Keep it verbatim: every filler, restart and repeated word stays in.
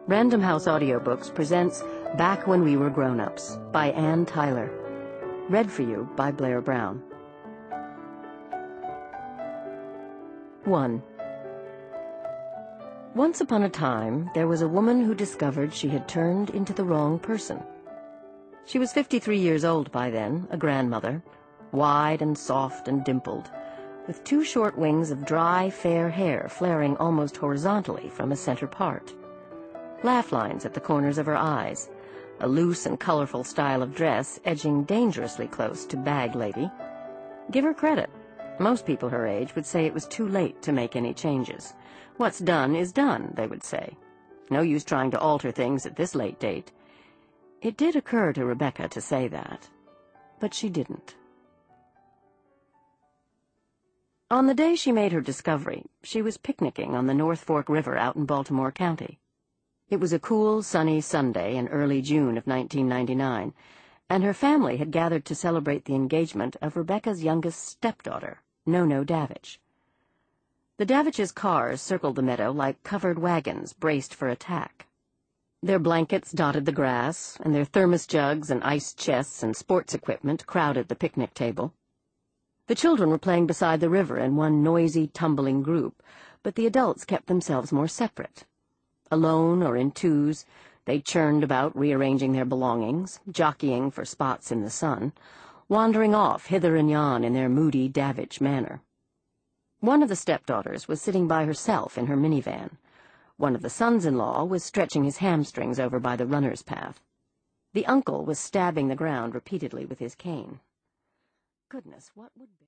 Random House Audiobooks presents Back When We Were Grown-Ups by Anne Tyler. Read for you by Blair Brown. one. Once upon a time, there was a woman who discovered she had turned into the wrong person. She was fifty-three years old by then, a grandmother, wide and soft and dimpled, with two short wings of dry, fair hair flaring almost horizontally from a center part. Laugh lines at the corners of her eyes, a loose and colorful style of dress edging dangerously close to bag lady. Give her credit. Most people her age would say it was too late to make any changes. What's done is done, they would say. No use trying to alter things at this late date. It did occur to Rebecca to say that, but she didn't. On the day she made her discovery, she was picnicking on the North Fork River out in Baltimore County. It was a cool, sunny Sunday in early June of nineteen ninety-nine, and her family had gathered to celebrate the engagement of Rebecca's youngest stepdaughter, Nono Davich. The Daviches' cars circled the meadow like covered wagons braced for attack. Their blankets dotted the grass, and their thermos jugs and ice chests and sports equipment crowded the picnic table. The children were playing beside the river in one noisy, tumbling group, but the adults kept themselves more separate. Alone or in twos, they churned about rearranging their belongings, jockeying for spots in the sun, wandering off hither and yon in their moody Davich manner. One of the stepdaughters was sitting by herself in her minivan. One of the sons-in-law was stretching his hamstrings over by the runner's path. The uncle was stabbing the ground repeatedly with his cane. Goodness, what would be...